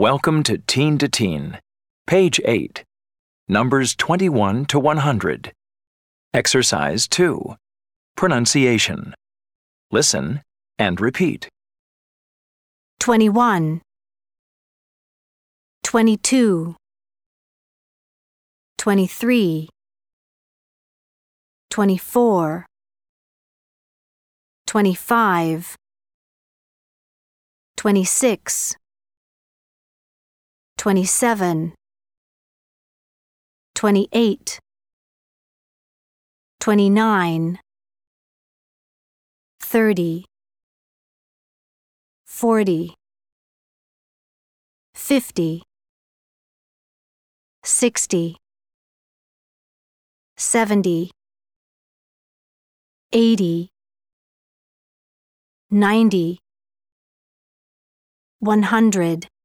Welcome to Teen to Teen, page 8, numbers 21 to 100. Exercise 2, pronunciation. Listen and repeat. 21, 22, 23, 24, 25, 26, 27, 28, 29, 30, 40, 50, 60, 70, 80, 90, 100.